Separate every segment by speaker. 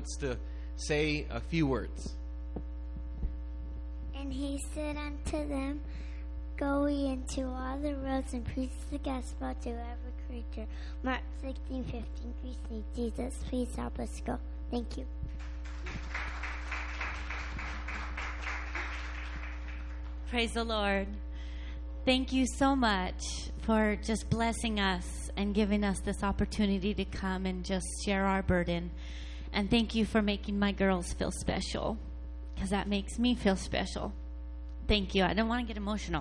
Speaker 1: wants to say a few words.
Speaker 2: And he said unto them, Go ye into all the roads and preach the gospel to every creature. Mark 16:15. Christ name Jesus, please help us go. Thank you.
Speaker 3: Praise the Lord. Thank you so much for just blessing us and giving us this opportunity to come and just share our burden. And thank you for making my girls feel special, because that makes me feel special. Thank you. I don't want to get emotional.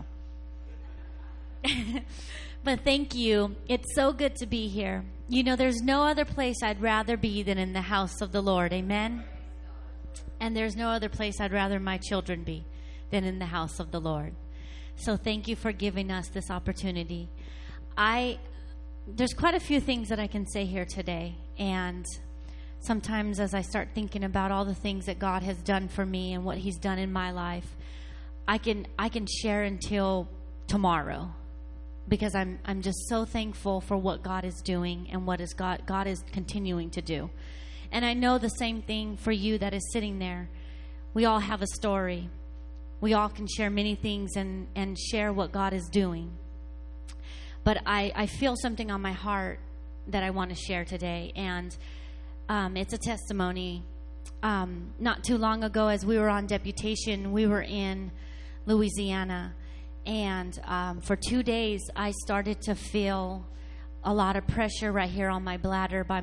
Speaker 3: But thank you. It's so good to be here. You know, there's no other place I'd rather be than in the house of the Lord. Amen? And there's no other place I'd rather my children be than in the house of the Lord. So thank you for giving us this opportunity. There's quite a few things that I can say here today. And sometimes as I start thinking about all the things that God has done for me and what he's done in my life, I can share until tomorrow, because I'm just so thankful for what God is doing and what God is continuing to do. And I know the same thing for you that is sitting there. We all have a story. We all can share many things and share what God is doing. But I feel something on my heart that I want to share today. And it's a testimony. Not too long ago, as we were on deputation, we were in Louisiana. And for 2 days, I started to feel a lot of pressure right here on my bladder by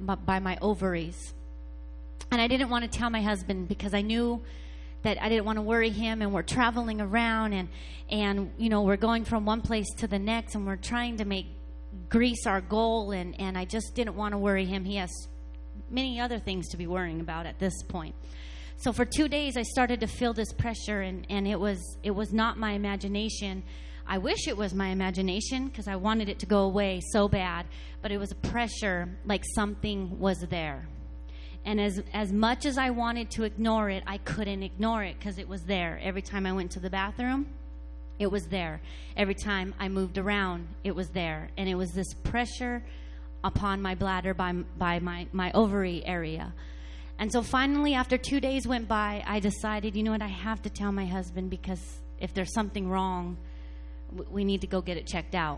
Speaker 3: my ovaries. And I didn't want to tell my husband, because I knew that I didn't want to worry him, and we're traveling around and you know, we're going from one place to the next, and we're trying to make Greece our goal, and I just didn't want to worry him. He has many other things to be worrying about at this point. So for 2 days, I started to feel this pressure, and it was not my imagination. I wish it was my imagination, because I wanted it to go away so bad, but it was a pressure like something was there. And as much as I wanted to ignore it, I couldn't ignore it, because it was there. Every time I went to the bathroom, it was there. Every time I moved around, it was there. And it was this pressure upon my bladder by my ovary area. And so finally, after 2 days went by, I decided, you know what, I have to tell my husband, because if there's something wrong, we need to go get it checked out.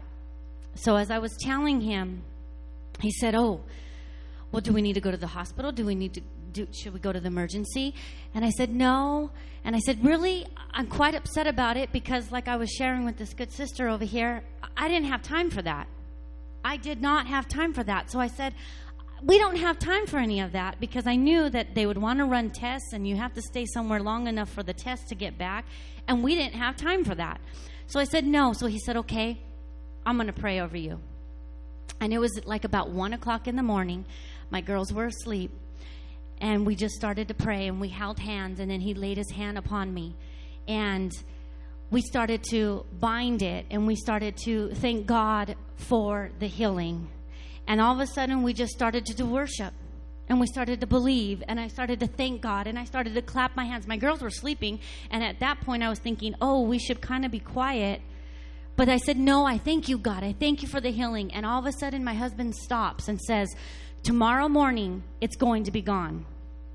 Speaker 3: So as I was telling him, he said, oh, well, do we need to go to the hospital? Should we go to the emergency? And I said, no. And I said, really? I'm quite upset about it, because like I was sharing with this good sister over here, I didn't have time for that. I did not have time for that. So I said, we don't have time for any of that, because I knew that they would want to run tests, and you have to stay somewhere long enough for the test to get back. And we didn't have time for that. So I said, no. So he said, okay, I'm going to pray over you. And it was like about 1 o'clock in the morning. My girls were asleep, and we just started to pray, and we held hands, and then he laid his hand upon me, and we started to bind it, and we started to thank God for the healing. And all of a sudden, we just started to do worship, and we started to believe, and I started to thank God, and I started to clap my hands. My girls were sleeping, and at that point, I was thinking, oh, we should kind of be quiet. But I said, no, I thank you, God. I thank you for the healing. And all of a sudden, my husband stops and says, tomorrow morning, it's going to be gone.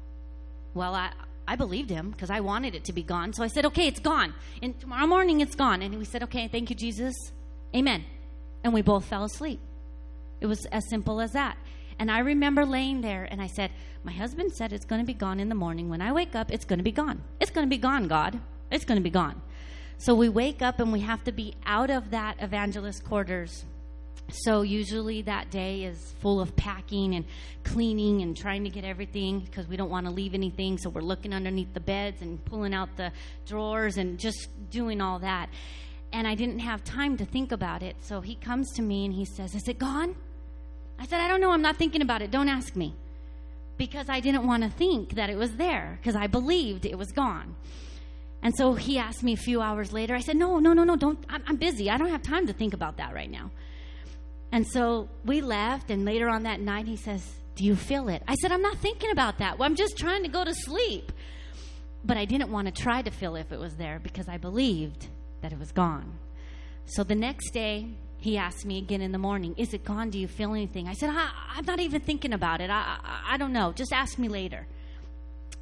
Speaker 3: Well, I believed him, because I wanted it to be gone. So I said, okay, it's gone. And tomorrow morning, it's gone. And we said, okay, thank you, Jesus. Amen. And we both fell asleep. It was as simple as that. And I remember laying there, and I said, my husband said it's going to be gone in the morning. When I wake up, it's going to be gone. It's going to be gone, God. It's going to be gone. So we wake up, and we have to be out of that evangelist quarters. So usually that day is full of packing and cleaning and trying to get everything, because we don't want to leave anything. So we're looking underneath the beds and pulling out the drawers and just doing all that. And I didn't have time to think about it. So he comes to me and he says, is it gone? I said, I don't know. I'm not thinking about it. Don't ask me. Because I didn't want to think that it was there, because I believed it was gone. And so he asked me a few hours later. I said, no, don't. I'm busy. I don't have time to think about that right now. And so we left, and later on that night, he says, do you feel it? I said, I'm not thinking about that. Well, I'm just trying to go to sleep. But I didn't want to try to feel if it was there, because I believed that it was gone. So the next day, he asked me again in the morning, is it gone? Do you feel anything? I said, I'm not even thinking about it. I don't know. Just ask me later.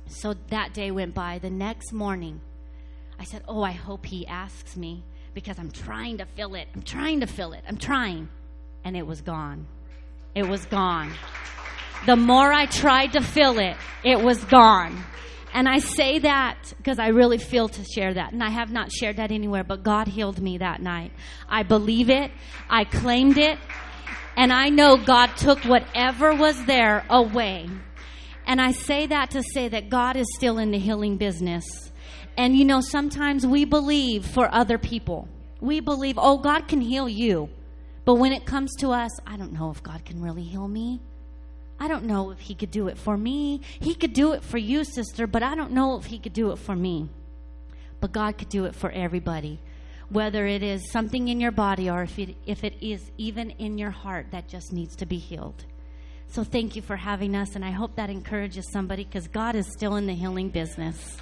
Speaker 3: So that day went by. The next morning, I said, oh, I hope he asks me, because I'm trying to fill it. I'm trying. And it was gone. It was gone. The more I tried to fill it, it was gone. And I say that because I really feel to share that. And I have not shared that anywhere, but God healed me that night. I believe it. I claimed it. And I know God took whatever was there away. And I say that to say that God is still in the healing business. And you know, sometimes we believe for other people. We believe, oh, God can heal you. But when it comes to us, I don't know if God can really heal me. I don't know if he could do it for me. He could do it for you, sister, but I don't know if he could do it for me. But God could do it for everybody. Whether it is something in your body or if it is even in your heart that just needs to be healed. So thank you for having us, and I hope that encourages somebody, because God is still in the healing business.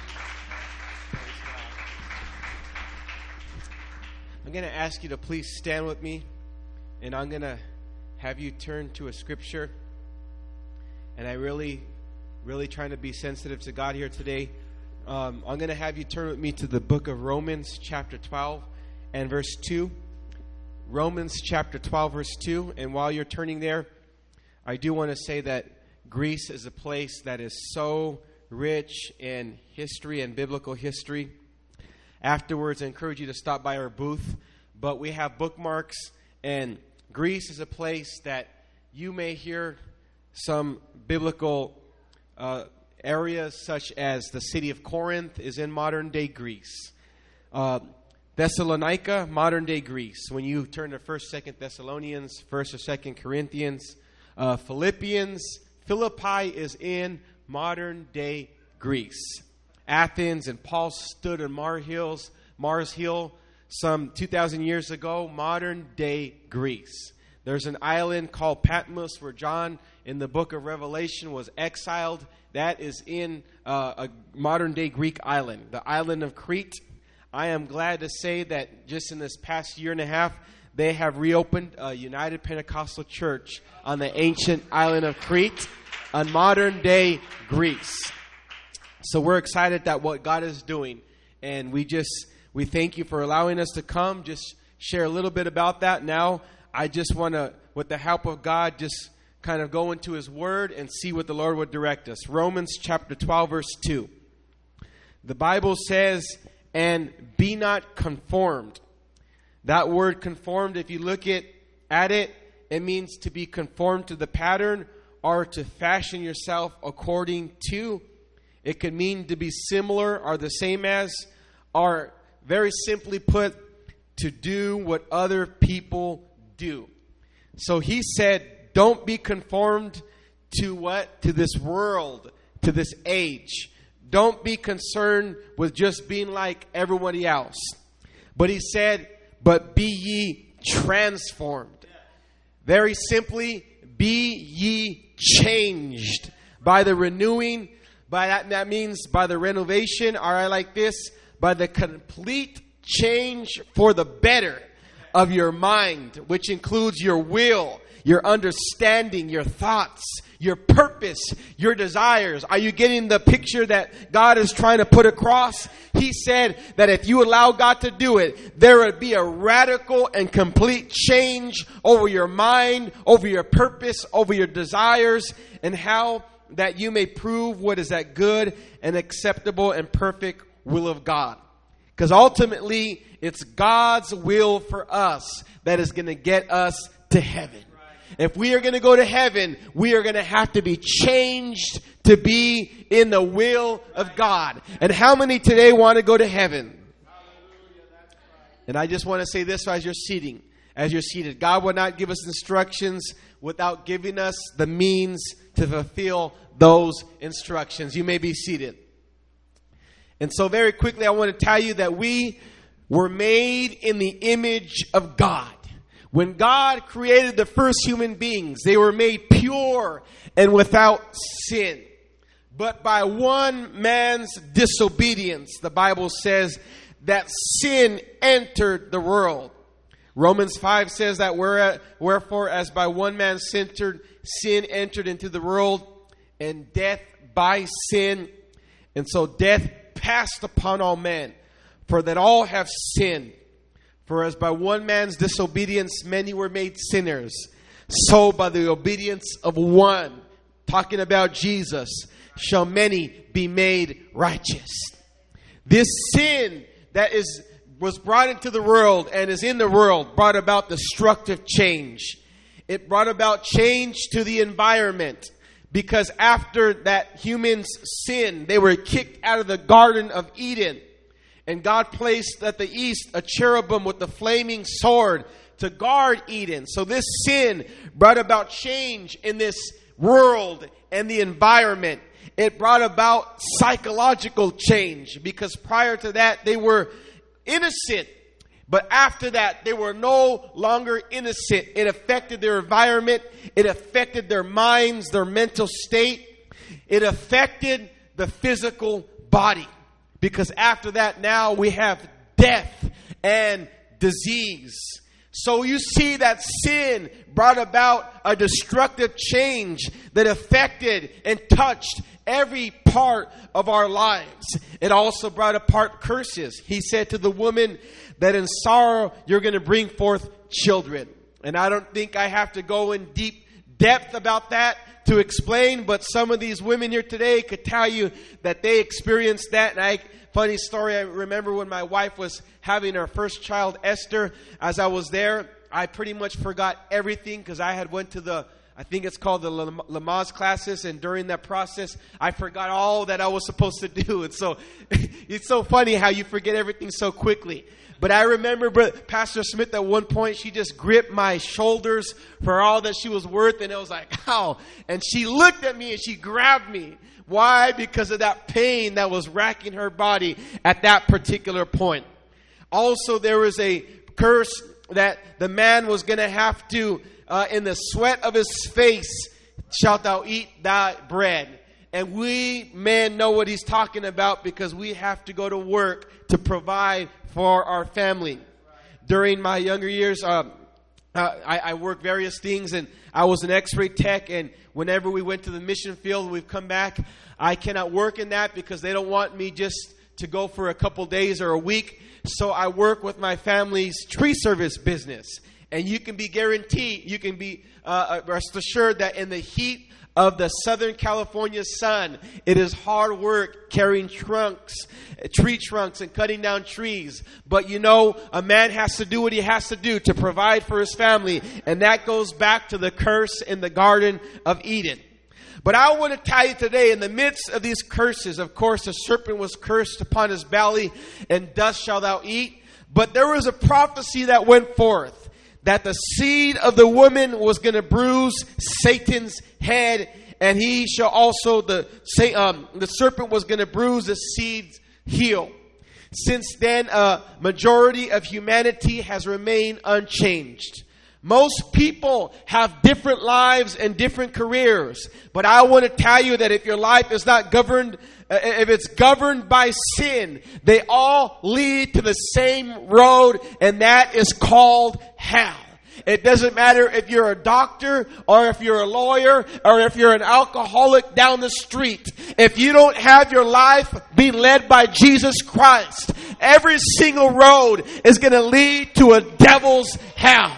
Speaker 1: I'm going to ask you to please stand with me, and I'm going to have you turn to a scripture. And I really trying to be sensitive to God here today. I'm going to have you turn with me to the book of Romans chapter 12 and verse 2. Romans chapter 12 verse 2. And while you're turning there, I do want to say that Greece is a place that is so rich in history and biblical history. Afterwards, I encourage you to stop by our booth. But we have bookmarks, and Greece is a place that you may hear some biblical areas, such as the city of Corinth is in modern-day Greece. Thessalonica, modern-day Greece. When you turn to 1st, 2nd Thessalonians, 1st or 2nd Corinthians, Philippians, Philippi is in modern-day Greece. Athens, and Paul stood on Mars Hill some 2,000 years ago, modern-day Greece. There's an island called Patmos where John, in the book of Revelation, was exiled. That is in a modern-day Greek island, the island of Crete. I am glad to say that just in this past year and a half, they have reopened a United Pentecostal Church on the ancient island of Crete, on modern-day Greece. So we're excited that what God is doing, and we thank you for allowing us to come, just share a little bit about that. Now, I just want to, with the help of God, just kind of go into His Word and see what the Lord would direct us. Romans chapter 12, verse 2. The Bible says, and be not conformed. That word conformed, if you look at it, it means to be conformed to the pattern or to fashion yourself according to. It could mean to be similar or the same as, or very simply put, to do what other people do. So he said, don't be conformed to what? To this world, to this age. Don't be concerned with just being like everybody else. But he said, but be ye transformed. Very simply, be ye changed by the renewing. By that means by the renovation, or I like this, by the complete change for the better of your mind, which includes your will, your understanding, your thoughts, your purpose, your desires. Are you getting the picture that God is trying to put across? He said that if you allow God to do it, there would be a radical and complete change over your mind, over your purpose, over your desires, and how that you may prove what is that good and acceptable and perfect will of God. Because ultimately, it's God's will for us that is going to get us to heaven. If we are going to go to heaven, we are going to have to be changed to be in the will of God. And how many today want to go to heaven? And I just want to say this as you're seated. God will not give us instructions without giving us the means to fulfill those instructions. You may be seated. And so very quickly, I want to tell you that we were made in the image of God. When God created the first human beings, they were made pure and without sin. But by one man's disobedience, the Bible says that sin entered the world. Romans 5 says that wherefore as by one man sin entered into the world, and death by sin. And so death passed upon all men, for that all have sinned. For as by one man's disobedience many were made sinners, so by the obedience of one, talking about Jesus, shall many be made righteous. This sin that was brought into the world and is in the world brought about destructive change. It brought about change to the environment, because after that humans sinned, they were kicked out of the Garden of Eden. And God placed at the east a cherubim with the flaming sword to guard Eden. So this sin brought about change in this world and the environment. It brought about psychological change, because prior to that they were innocent. But after that, they were no longer innocent. It affected their environment. It affected their minds, their mental state. It affected the physical body. Because after that, now we have death and disease. So you see that sin brought about a destructive change that affected and touched every part of our lives. It also brought apart curses. He said to the woman that in sorrow you're going to bring forth children. And I don't think I have to go in deep depth about that to explain, but some of these women here today could tell you that they experienced that. And funny story, I remember when my wife was having her first child, Esther, as I was there, I pretty much forgot everything, because I had went to I think it's called the Lamaze classes, and during that process, I forgot all that I was supposed to do. And so, it's so funny how you forget everything so quickly. But I remember Pastor Smith at one point, she just gripped my shoulders for all that she was worth, and it was like, ow. And she looked at me and she grabbed me. Why? Because of that pain that was racking her body at that particular point. Also, there was a curse that the man was going to have to, in the sweat of his face, shalt thou eat thy bread. And we men know what he's talking about, because we have to go to work to provide for our family. During my younger years, I worked various things, and I was an x-ray tech, and whenever we went to the mission field, we've come back, I cannot work in that because they don't want me just to go for a couple days or a week. So I work with my family's tree service business. And you can be guaranteed, you can be rest assured that in the heat of the Southern California sun, it is hard work carrying tree trunks and cutting down trees. But you know, a man has to do what he has to do to provide for his family. And that goes back to the curse in the Garden of Eden. But I want to tell you today, in the midst of these curses, of course, the serpent was cursed upon his belly, and dust shalt thou eat. But there was a prophecy that went forth, that the seed of the woman was going to bruise Satan's head, and he shall also, the serpent was going to bruise the seed's heel. Since then, a majority of humanity has remained unchanged. Most people have different lives and different careers. But I want to tell you that if your life is not governed, if it's governed by sin, they all lead to the same road, and that is called hell. It doesn't matter if you're a doctor or if you're a lawyer or if you're an alcoholic down the street. If you don't have your life being led by Jesus Christ, every single road is going to lead to a devil's hell.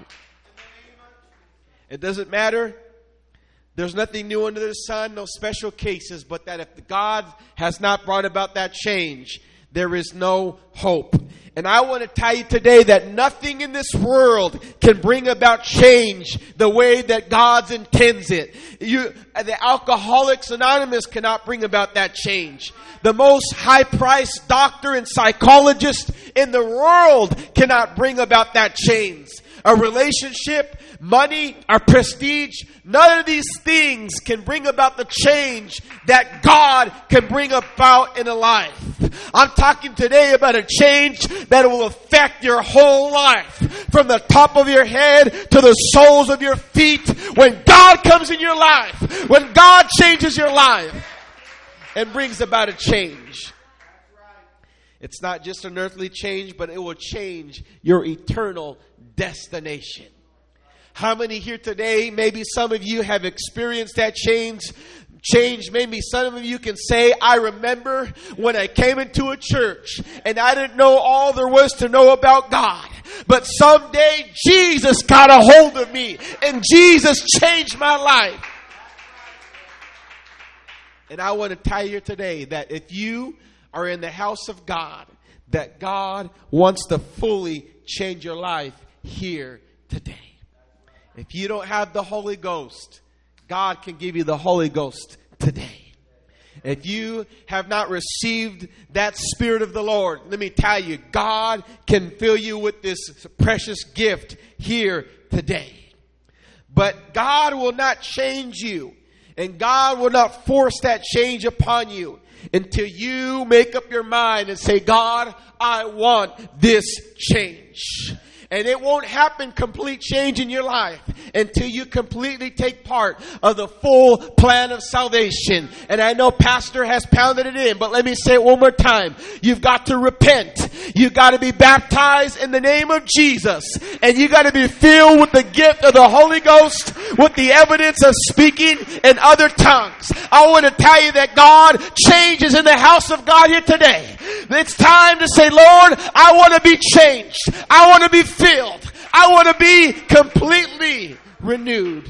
Speaker 1: It doesn't matter. There's nothing new under the sun, no special cases, but that if God has not brought about that change, there is no hope. And I want to tell you today that nothing in this world can bring about change the way that God intends it. The Alcoholics Anonymous cannot bring about that change. The most high-priced doctor and psychologist in the world cannot bring about that change. A relationship, money, or prestige, none of these things can bring about the change that God can bring about in a life. I'm talking today about a change that will affect your whole life, from the top of your head to the soles of your feet. When God comes in your life, when God changes your life and brings about a change, it's not just an earthly change, but it will change your eternal destination. How many here today, maybe some of you have experienced that change Change maybe some of you can say, I remember when I came into a church and I didn't know all there was to know about God. But someday Jesus got a hold of me and Jesus changed my life. And I want to tell you today that if you are in the house of God, that God wants to fully change your life here today. If you don't have the Holy Ghost, God can give you the Holy Ghost today. If you have not received that Spirit of the Lord, let me tell you, God can fill you with this precious gift here today. But God will not change you, and God will not force that change upon you until you make up your mind and say, God, I want this change. And it won't happen, complete change in your life, until you completely take part of the full plan of salvation. And I know Pastor has pounded it in, but let me say it one more time. You've got to repent. You've got to be baptized in the name of Jesus. And you got to be filled with the gift of the Holy Ghost, with the evidence of speaking in other tongues. I want to tell you that God changes in the house of God here today. It's time to say, Lord, I want to be changed. I want to be filled. I want to be completely renewed.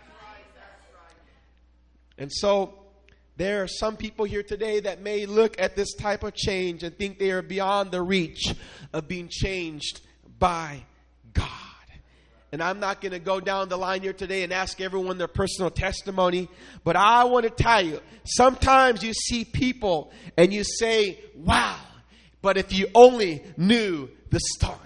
Speaker 1: And so there are some people here today that may look at this type of change and think they are beyond the reach of being changed by God. And I'm not going to go down the line here today and ask everyone their personal testimony. But I want to tell you, sometimes you see people and you say, wow, but if you only knew the story.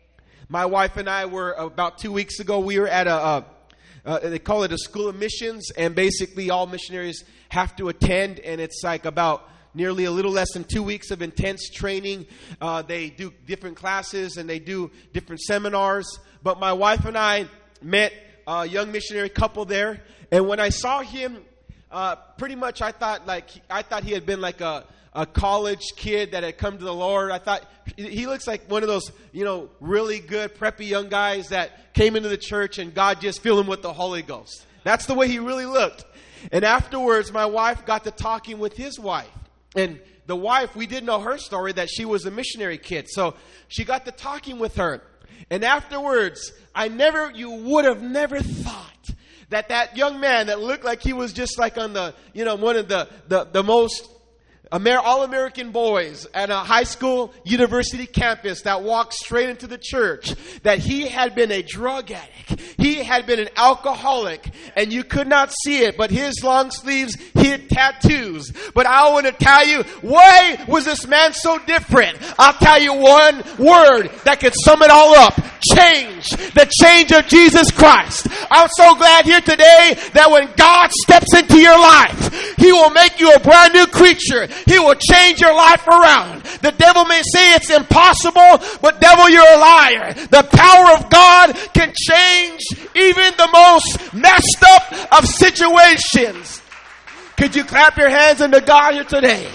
Speaker 1: My wife and I were, about 2 weeks ago, we were at they call it a school of missions. And basically all missionaries have to attend. And it's like about nearly a little less than 2 weeks of intense training. They do different classes and they do different seminars. But my wife and I met a young missionary couple there. And when I saw him, pretty much I thought he had been like a college kid that had come to the Lord. I thought he looks like one of those, really good preppy young guys that came into the church and God just filled him with the Holy Ghost. That's the way he really looked. And afterwards, my wife got to talking with his wife. And the wife, we didn't know her story, that she was a missionary kid. So she got to talking with her. And afterwards, you would have never thought that young man that looked like he was just like on the, one of the most all-American boys at a high school university campus that walked straight into the church, that he had been a drug addict. He had been an alcoholic, and you could not see it, but his long sleeves, he had tattoos. But I want to tell you, why was this man so different? I'll tell you one word that could sum it all up. Change. The change of Jesus Christ. I'm so glad here today that when God steps into your life, He will make you a brand new creature. He will change your life around. The devil may say it's impossible, but devil, you're a liar. The power of God can change even the most messed up of situations. Could you clap your hands unto God here today?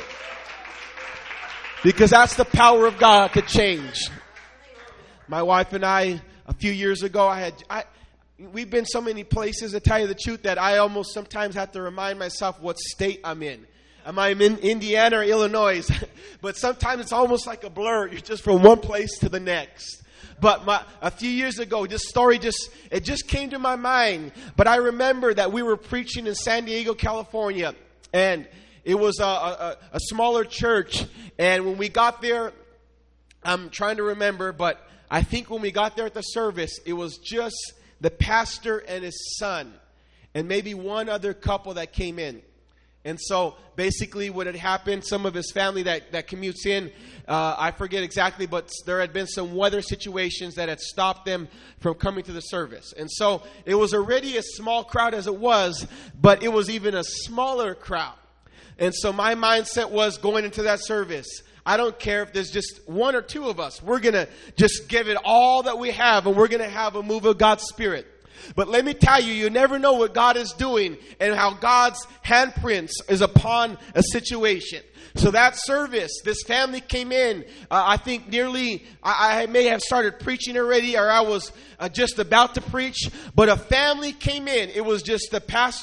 Speaker 1: Because that's the power of God to change. My wife and I, a few years ago, we've been so many places, to tell you the truth, that I almost sometimes have to remind myself what state I'm in. Am I in Indiana or Illinois? But sometimes it's almost like a blur. You're just from one place to the next. But a few years ago, this story just came to my mind. But I remember that we were preaching in San Diego, California. And it was a smaller church. And when we got there, I'm trying to remember, but I think when we got there at the service, it was just the pastor and his son. And maybe one other couple that came in. And so basically what had happened, some of his family that commutes in, I forget exactly, but there had been some weather situations that had stopped them from coming to the service. And so it was already a small crowd as it was, but it was even a smaller crowd. And so my mindset was going into that service, I don't care if there's just one or two of us. We're going to just give it all that we have, and we're going to have a move of God's Spirit. But let me tell you, you never know what God is doing and how God's handprints is upon a situation. So that service, this family came in, I think nearly, I may have started preaching already, or I was just about to preach, but a family came in. It was just the pastor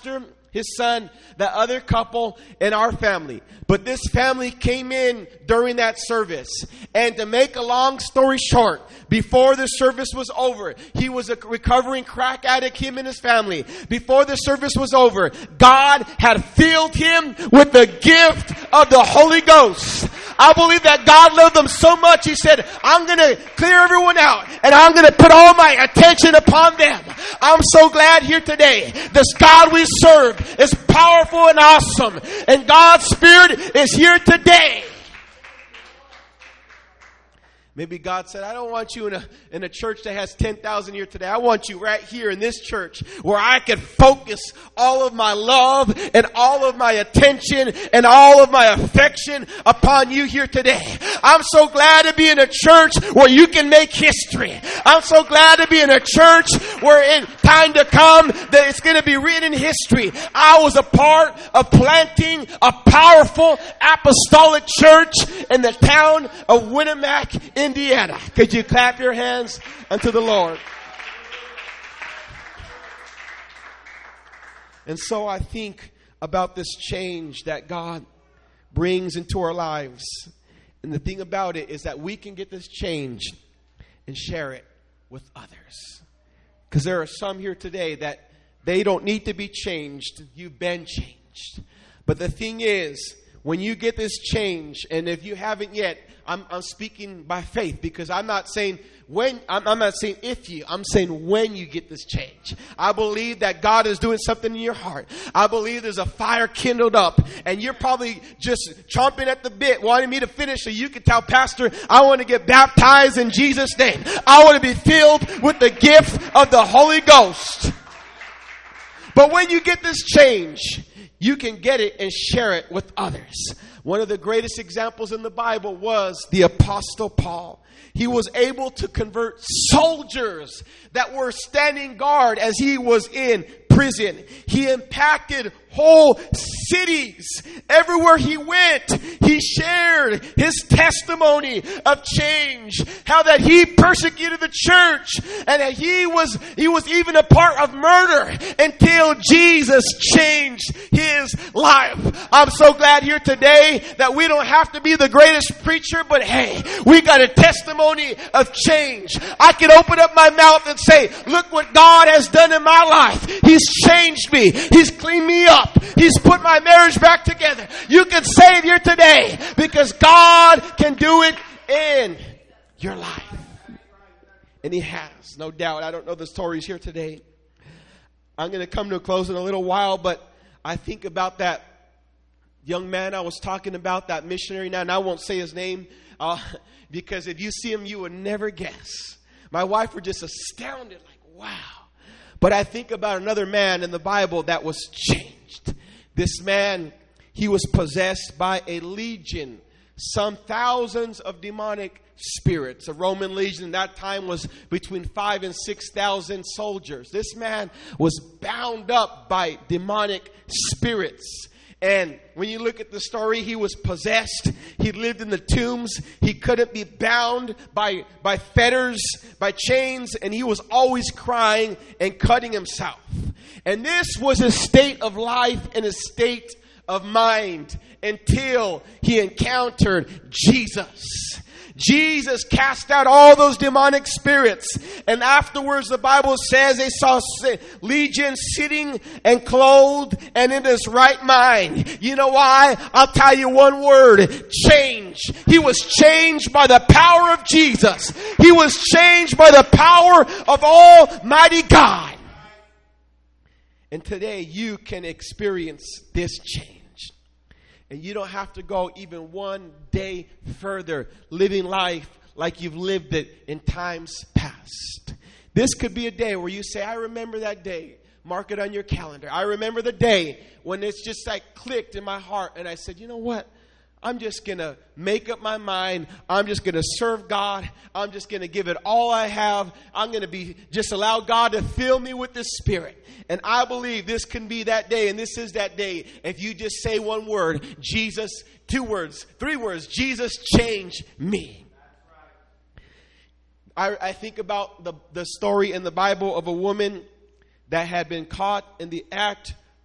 Speaker 1: his son, that other couple, and our family. But this family came in during that service. And to make a long story short, before the service was over, he was a recovering crack addict, him and his family. Before the service was over, God had filled him with the gift of the Holy Ghost. I believe that God loved them so much, he said, I'm going to clear everyone out and I'm going to put all my attention upon them. I'm so glad here today. This God we serve is powerful and awesome. And God's Spirit is here today. Maybe God said, I don't want you in a church that has 10,000 here today. I want you right here in this church where I can focus all of my love and all of my attention and all of my affection upon you here today. I'm so glad to be in a church where you can make history. I'm so glad to be in a church where in time to come that it's going to be written in history. I was a part of planting a powerful apostolic church in the town of Winamac, Indiana. Could you clap your hands unto the Lord? And so I think about this change that God brings into our lives. And the thing about it is that we can get this change and share it with others. Because there are some here today that they don't need to be changed. You've been changed. But the thing is, when you get this change, and if you haven't yet, I'm speaking by faith, because I'm not saying when, I'm not saying if you, I'm saying when you get this change. I believe that God is doing something in your heart. I believe there's a fire kindled up, and you're probably just chomping at the bit, wanting me to finish so you can tell Pastor, I want to get baptized in Jesus' name. I want to be filled with the gift of the Holy Ghost. But when you get this change, you can get it and share it with others. One of the greatest examples in the Bible was the Apostle Paul. He was able to convert soldiers that were standing guard as he was in prison. He impacted whole cities. Everywhere he went, he shared his testimony of change. How that he persecuted the church, and that he was even a part of murder until Jesus changed his life. I'm so glad here today that we don't have to be the greatest preacher, but hey, we got a testimony of change. I can open up my mouth and say, look what God has done in my life. He's changed me. He's cleaned me up. He's put my marriage back together. You can say it here today because God can do it in your life. And He has, no doubt. I don't know the stories here today. I'm going to come to a close in a little while, but I think about that young man I was talking about, that missionary now, and I won't say his name because if you see him, you would never guess. My wife was just astounded, like, wow. But I think about another man in the Bible that was changed. This man, he was possessed by a legion, some thousands of demonic spirits. A Roman legion in that time was between 5,000 and 6,000 soldiers. This man was bound up by demonic spirits. And when you look at the story, he was possessed. He lived in the tombs. He couldn't be bound by fetters, by chains, and he was always crying and cutting himself. And this was his state of life and his state of mind until he encountered Jesus. Jesus cast out all those demonic spirits. And afterwards, the Bible says they saw Legion sitting and clothed and in his right mind. You know why? I'll tell you one word. Change. He was changed by the power of Jesus. He was changed by the power of Almighty God. And today you can experience this change. And you don't have to go even one day further living life like you've lived it in times past. This could be a day where you say, I remember that day. Mark it on your calendar. I remember the day when it's just like clicked in my heart. And I said, you know what? I'm just going to make up my mind. I'm just going to serve God. I'm just going to give it all I have. I'm going to just allow God to fill me with the Spirit. And I believe this can be that day, and this is that day. If you just say one word, Jesus, 2 words, 3 words, Jesus changed me. I think about the story in the Bible of a woman that had been caught in the act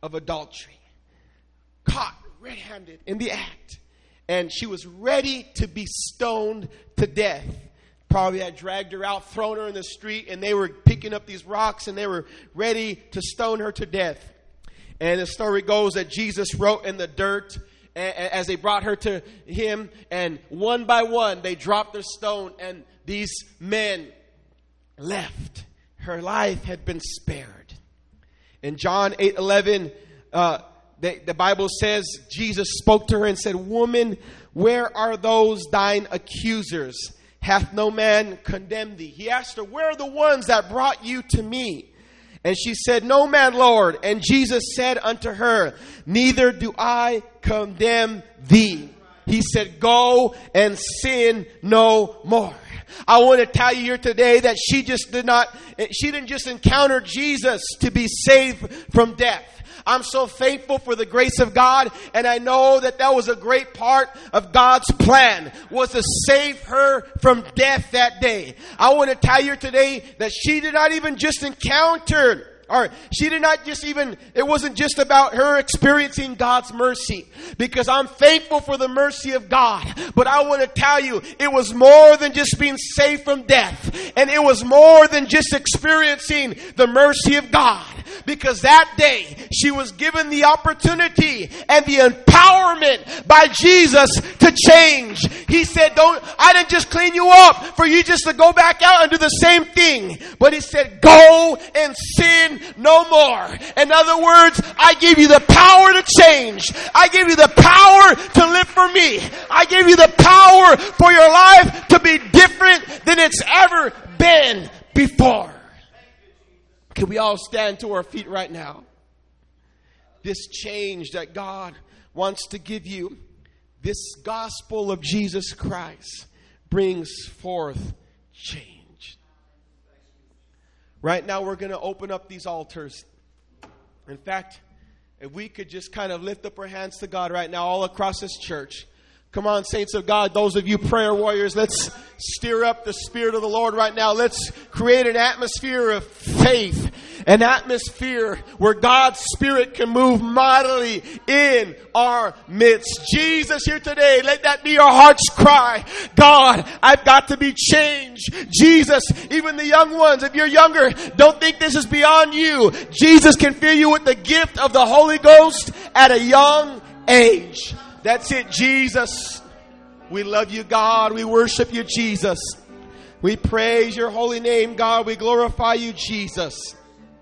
Speaker 1: of adultery. Caught red-handed in the act. And she was ready to be stoned to death. Probably had dragged her out, thrown her in the street, and they were picking up these rocks and they were ready to stone her to death. And the story goes that Jesus wrote in the dirt as they brought her to him, and one by one they dropped their stone, and these men left. Her life had been spared. In John 8:11, the Bible says Jesus spoke to her and said, "Woman, where are those thine accusers? Hath no man condemned thee?" He asked her, "Where are the ones that brought you to me?" And she said, "No man, Lord." And Jesus said unto her, "Neither do I condemn thee." He said, "Go and sin no more." I want to tell you here today that she didn't just encounter Jesus to be saved from death. I'm so thankful for the grace of God, and I know that was a great part of God's plan, was to save her from death that day. I want to tell you today that she did not even just encounter, or she did not just even, it wasn't just about her experiencing God's mercy, because I'm thankful for the mercy of God. But I want to tell you, it was more than just being saved from death. And it was more than just experiencing the mercy of God. Because that day, she was given the opportunity and the empowerment by Jesus to change. He said, I didn't just clean you up for you just to go back out and do the same thing. But he said, go and sin no more. In other words, I gave you the power to change. I gave you the power to live for me. I gave you the power for your life to be different than it's ever been before. Can we all stand to our feet right now? This change that God wants to give you, this gospel of Jesus Christ brings forth change. Right now we're going to open up these altars. In fact, if we could just kind of lift up our hands to God right now all across this church. Come on, saints of God, those of you prayer warriors, let's stir up the Spirit of the Lord right now. Let's create an atmosphere of faith, an atmosphere where God's Spirit can move mightily in our midst. Jesus, here today, let that be our heart's cry. God, I've got to be changed. Jesus, even the young ones, if you're younger, don't think this is beyond you. Jesus can fill you with the gift of the Holy Ghost at a young age. That's it, Jesus. We love you, God. We worship you, Jesus. We praise your holy name, God. We glorify you, Jesus.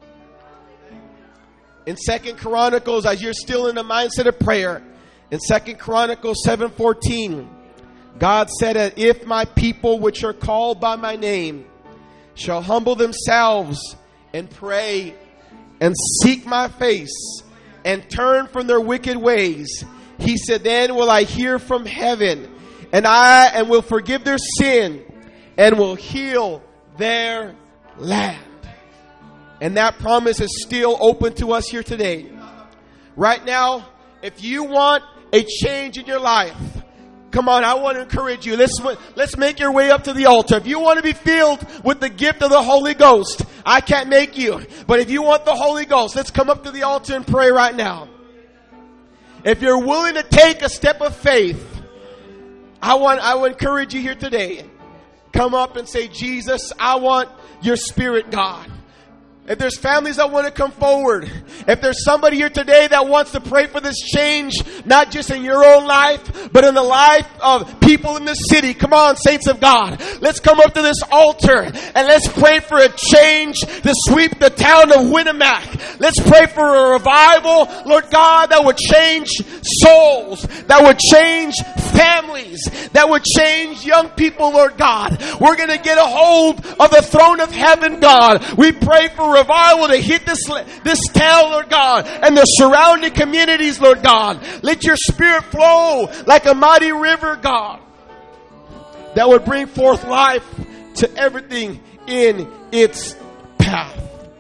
Speaker 1: In 2 Chronicles, as you're still in the mindset of prayer, in 2 Chronicles 7:14, God said that if my people which are called by my name shall humble themselves and pray and seek my face and turn from their wicked ways, he said, then will I hear from heaven, and will forgive their sin, and will heal their land. And that promise is still open to us here today. Right now, if you want a change in your life, come on, I want to encourage you. Let's make your way up to the altar. If you want to be filled with the gift of the Holy Ghost, I can't make you. But if you want the Holy Ghost, let's come up to the altar and pray right now. If you're willing to take a step of faith, I want to encourage you here today. Come up and say, Jesus, I want your Spirit, God. If there's families that want to come forward, if there's somebody here today that wants to pray for this change, not just in your own life, but in the life of people in the city, come on, saints of God. Let's come up to this altar and let's pray for a change to sweep the town of Winnemac. Let's pray for a revival, Lord God, that would change souls, that would change families, that would change young people, Lord God. We're going to get a hold of the throne of heaven, God. We pray for revival to hit this town, Lord God, and the surrounding communities, Lord God. Let your Spirit flow like a mighty river, God, that would bring forth life to everything in its path.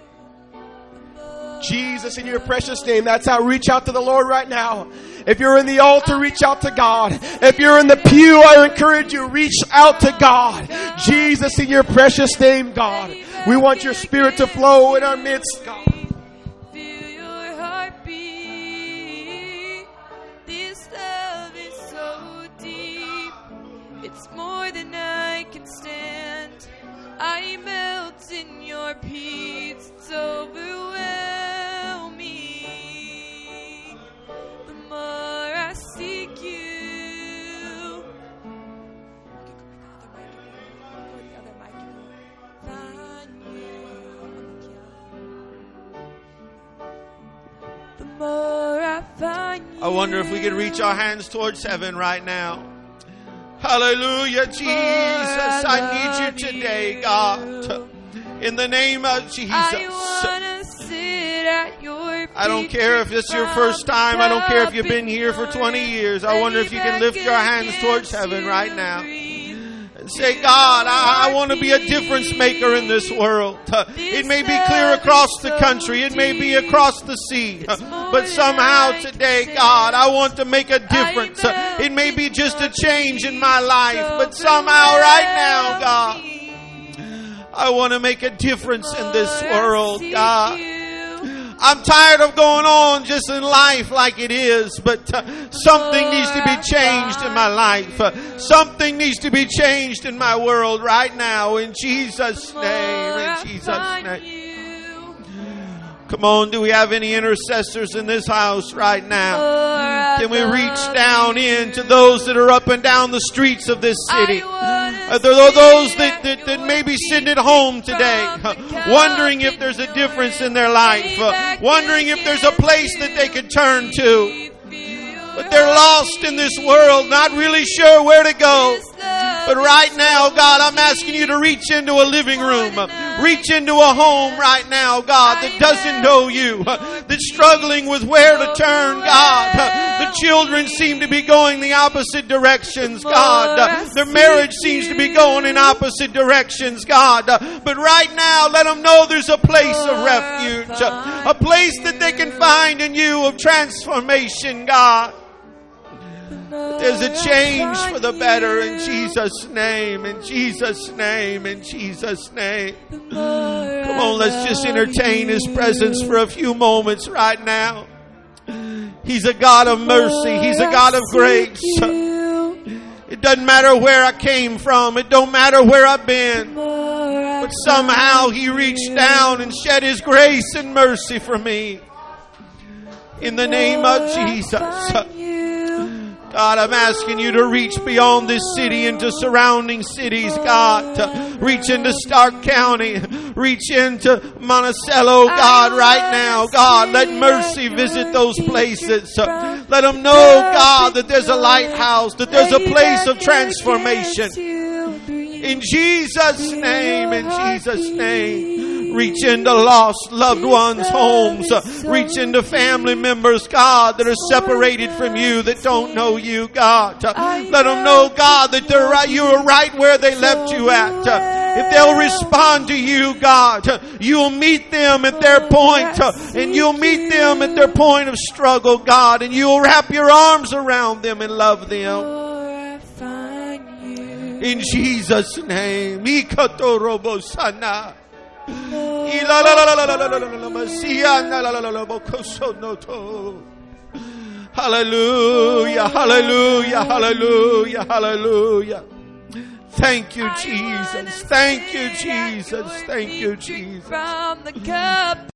Speaker 1: Jesus, in your precious name, that's how. Reach out to the Lord right now. If you're in the altar, reach out to God. If you're in the pew, I encourage you, reach out to God. Jesus, in your precious name, God, we want your Spirit to flow in our midst, God.
Speaker 4: Feel your heartbeat. It's more than I can stand. I melt in your peace. It's overwhelming. The more I seek you. The more I find you.
Speaker 5: I wonder if we could reach our hands towards heaven right now. Hallelujah, Jesus. I need you today, God. In the name of Jesus. I don't care if it's your first time. I don't care if you've been here for 20 years. I wonder if you can lift your hands towards heaven right now. And say, God, I want to be a difference maker in this world. It may be clear across the country. It may be across the sea. But somehow today, God, I want to make a difference. It may be just a change in my life. But somehow right now, God, I want to make a difference in this world, God. I'm tired of going on just in life like it is, but something needs to be changed in my life. Something needs to be changed in my world right now, in Jesus' name, in Jesus' name. Come on, do we have any intercessors in this house right now? Can we reach down into those that are up and down the streets of this city? There are those that may be sitting at home today, wondering if there's a difference in their life, wondering if there's a place that they could turn to. But they're lost in this world, not really sure where to go. But right now, God, I'm asking you to reach into a living room, reach into a home right now, God, that doesn't know you, that's struggling with where to turn, God. The children seem to be going the opposite directions, God. Their marriage seems to be going in opposite directions, God. But right now, let them know there's a place of refuge, a place that they can find in you of transformation, God. There's a change for the better in Jesus' name, in Jesus' name, in Jesus' name. Come on, let's just entertain His presence for a few moments right now. He's a God of mercy. He's a God of grace. It doesn't matter where I came from. It don't matter where I've been. But somehow He reached down and shed His grace and mercy for me. In the name of Jesus. God, I'm asking you to reach beyond this city into surrounding cities, God. Reach into Stark County. Reach into Monticello, God, right now. God, let mercy visit those places. Let them know, God, that there's a lighthouse, that there's a place of transformation. In Jesus' name, in Jesus' name. Reach into lost loved ones' homes. Reach into family members, God, that are separated from you, that don't know you, God. Let them know, God, that they're right, you are right where they left you at. If they'll respond to you, God, you'll meet them at their point, and you'll meet them at their point of struggle, God, and you'll wrap your arms around them and love them. In Jesus' name. Hallelujah, hallelujah, hallelujah, hallelujah. Thank you, Jesus. Thank you, Jesus. Thank you, Jesus.